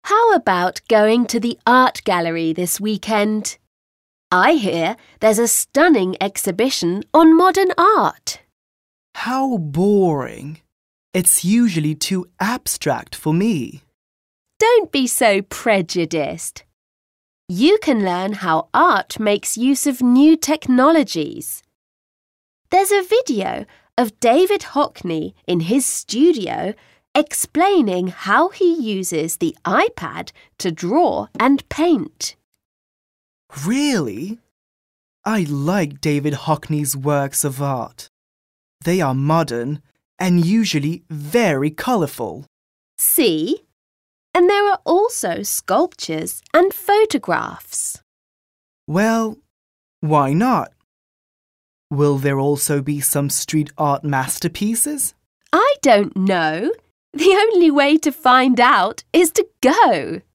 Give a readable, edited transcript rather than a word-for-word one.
How about going to the art gallery this weekend? I hear there's a stunning exhibition on modern art. How boring. It's usually too abstract for me. Don't be so prejudiced. You can learn how art makes use of new technologies. There's a video of David Hockney in his studio explaining how he uses the iPad to draw and paint. Really? I like David Hockney's works of art. They are modern and usually very colourful. See? And there are also sculptures and photographs. Well, why not? Will there also be some street art masterpieces? I don't know. The only way to find out is to go.